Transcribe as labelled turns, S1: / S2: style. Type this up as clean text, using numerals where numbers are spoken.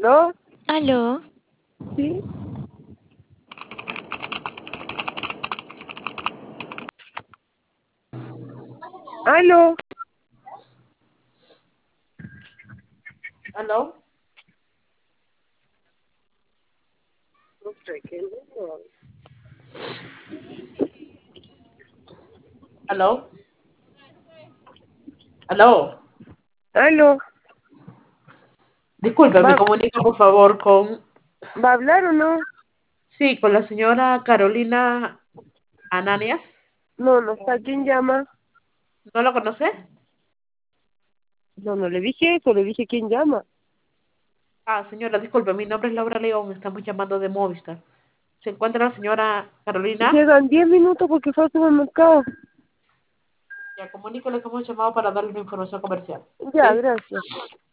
S1: ¿No?
S2: Aló,
S1: Sí. ¿Aló?
S3: ¿Aló?
S1: No sé qué no.
S3: ¿Aló? ¿Aló?
S1: ¿Aló?
S3: Disculpe, me
S1: ¿Va,
S3: comunica por favor con...
S1: ¿Va a hablar o no?
S3: Sí, con la señora Carolina Ananias.
S1: No, no está. ¿Quién llama?
S3: ¿No lo conoce?
S1: No, no le dije eso, le dije quién llama.
S3: Ah, señora, disculpe, mi nombre es Laura León, estamos llamando de Movistar. ¿Se encuentra la señora Carolina?
S1: Llegan 10 minutos porque fue al supermercado.
S3: Ya comuníquele que hemos llamado para darle una información comercial.
S1: Ya,
S3: ¿Sí?
S1: gracias.